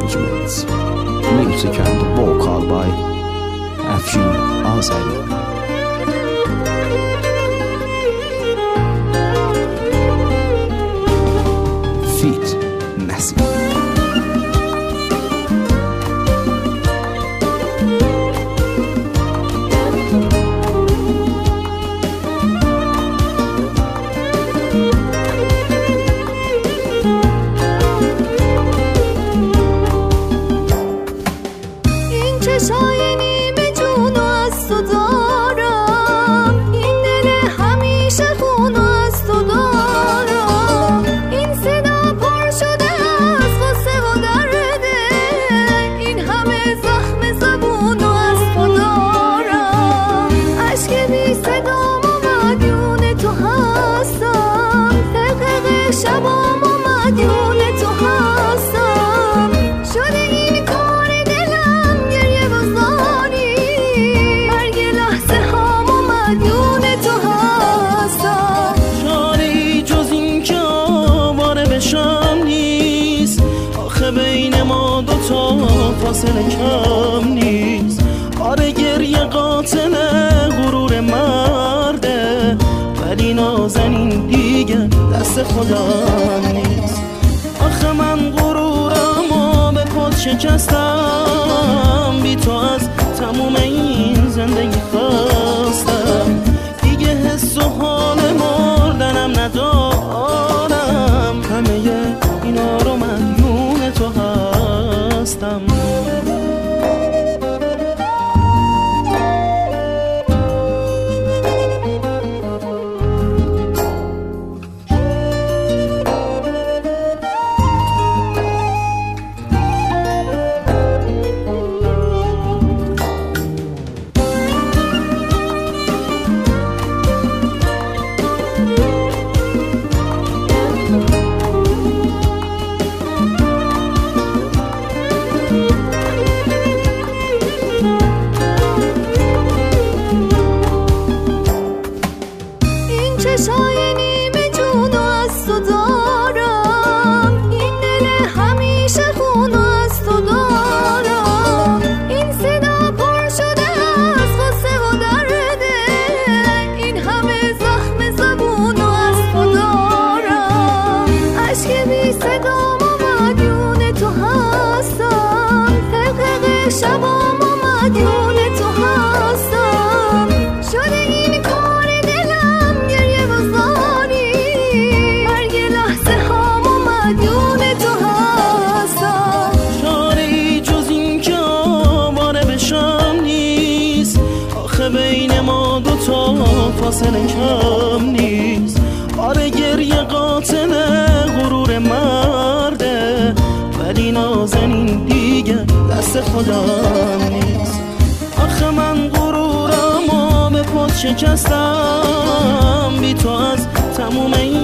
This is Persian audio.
Arrangements. Music and vocal by Afshin Azari. Feat Nasir. فاصله کم نیست. آره گریه قاتل غرور مرده، ولی نازنین دیگه دست خدا نیست. آخه من غرورمو به پات شکستم، بی تو از تموم این زندگی خواستم. دیگه حس و حال مردنم ندارم، همه اینا رو مدیون تو هستم. فاصله کم نیست. آره گریه قاتل غرور مرده، ولی نازنین دیگه دست خدا نیست. آخه من غرورمو به پات شکستم، بی تو از تموم این